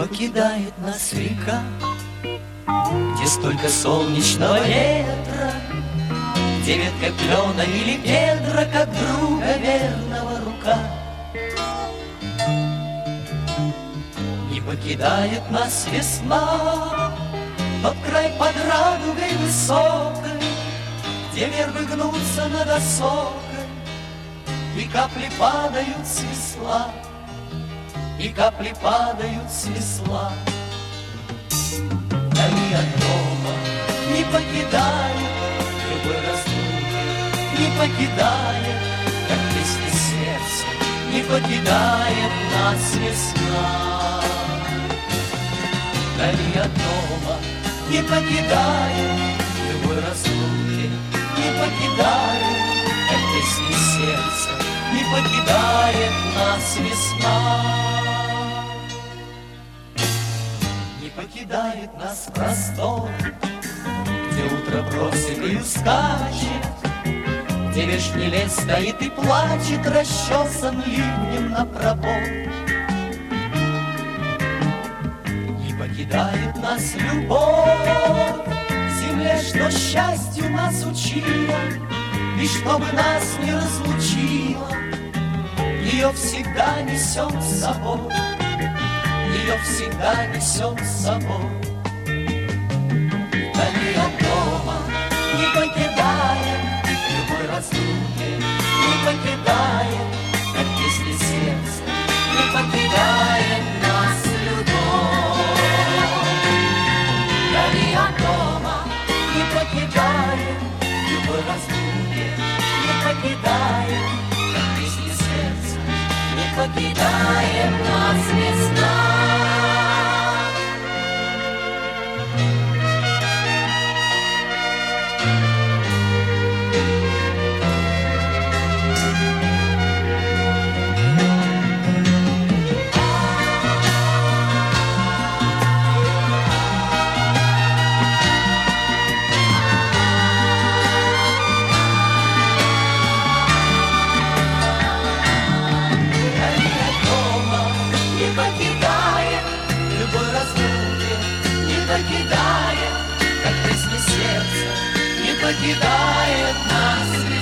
покидает нас река, где столько солнечного ветра, где ветка клена или кедра, как друга верного рука. Не покидает нас весна, тот край под радугой высокой, где вербы гнутся над осокой, и капли падают с весла, и капли падают с весла. Вдали от дома не покидает любой разлуки, не покидает, как песни сердца, не покидает нас весна. Вдали от дома не покидает любой разлуки, не покидает, как песни сердца, не покидает нас весна. Не покидает нас простор, где утро просекою скачет, где вешний лес стоит и плачет, расчесан ливнем на пробор. Не покидает нас любовь к земле, что счастью нас учила, и чтобы нас не разлучила, ее всегда несем с собой, ее всегда несем с собой. Вдали от дома не покидаем любой разлуки, не покидаем, как песни сердца, не покидает нас любовь. Вдали от дома не покидаем любой разлуки, не покидаем, как песни сердца, не покидает нас весна. Покидает, как песни сердца, не покидает нас.